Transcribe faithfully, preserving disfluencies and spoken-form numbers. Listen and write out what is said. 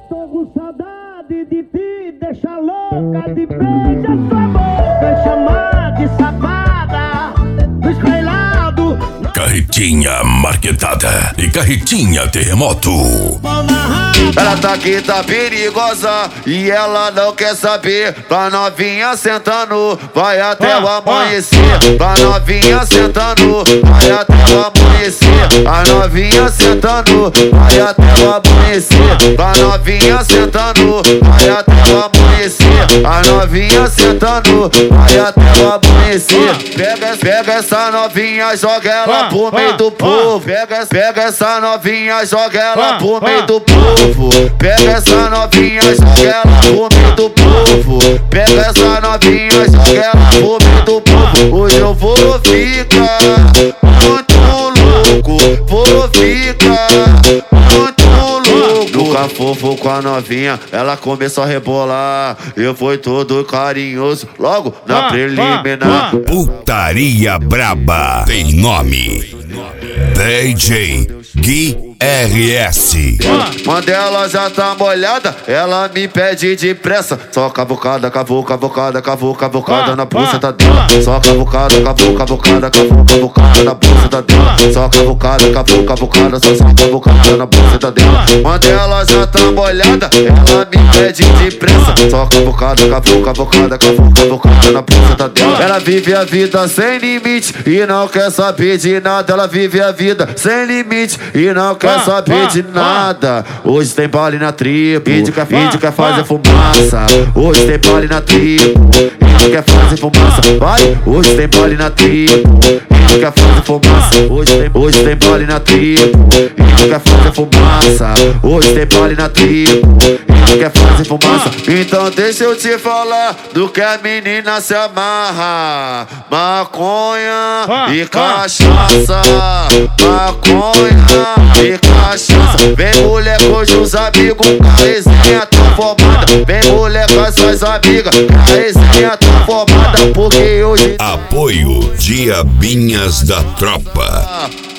Tô com saudade de te deixar louca, de beijar sua boca, chamar de safada, do espelhado. Carretinha marquetada e carretinha terremoto. Ela tá aqui, tá perigosa e ela não quer saber. Pra novinha sentando, vai até o amanhecer. Pra novinha sentando, vai até o amanhecer. A novinha sentando, vai até o amanhecer. Pra novinha sentando, vai até o amanhecer. A novinha sentando, vai até o amanhecer. Pega, pega essa novinha, joga ela pro meio do povo. Pega, pega essa novinha, joga ela pro meio do povo. Pega essa novinha, joga ela pro meio do povo. Pega essa novinha, joga ela pro meio do povo. Hoje eu vou ficar muito louco, vou ficar muito louco. Nunca fofo com a novinha, ela começou a rebolar. Eu fui todo carinhoso, logo na preliminar. Putaria braba tem nome: D J Gui R S. Quando ela já tá molhada, ela me pede depressa. Só cavucada, cavu, cavucada, cavu, cavucada na buceta dela. Só cavucada, cavu, cavucada, cavu, cavucada na buceta dela. Só cavucada, cavu, cavucada, só só cavucada na buceta dela. Quando ela já tá molhada, ela me pede depressa. Só cavucada, cavu, cavucada, cavu, cavucada na buceta dela. Ela vive a vida sem limite e não quer saber de nada. Ela vive a vida sem limite e não quer quer saber de nada. Hoje tem baile na tribo, índio quer, índio quer fazer fumaça. Hoje tem baile na tribo, índio quer fazer fumaça. Vai, hoje tem baile na tribo, índio quer fazer fumaça. Hoje tem, hoje tem baile na tribo, índio quer fazer fumaça. Hoje tem baile na tribo, índio quer fazer fumaça. Então deixa eu te falar do que a menina se amarra: maconha e cachaça, maconha e cachaça. Vem mulher com os amigos, a resenha tá formada. Vem mulher com as suas amigas, a resenha tá formada. Porque hoje apoio Diabinhas da Tropa.